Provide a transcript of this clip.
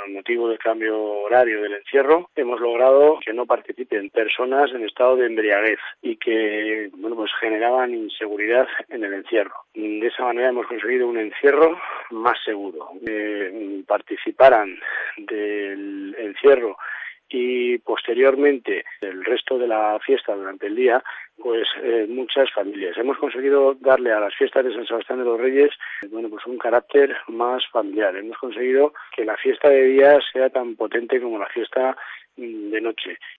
Con motivo del cambio horario del encierro, hemos logrado que no participen personas en estado de embriaguez y que pues generaban inseguridad en el encierro. De esa manera hemos conseguido un encierro más seguro. Participaran del encierro y posteriormente el resto de la fiesta durante el día, pues muchas familias. Hemos conseguido darle a las fiestas de San Sebastián de los Reyes pues un carácter más familiar. Hemos conseguido que la fiesta de día sea tan potente como la fiesta de noche.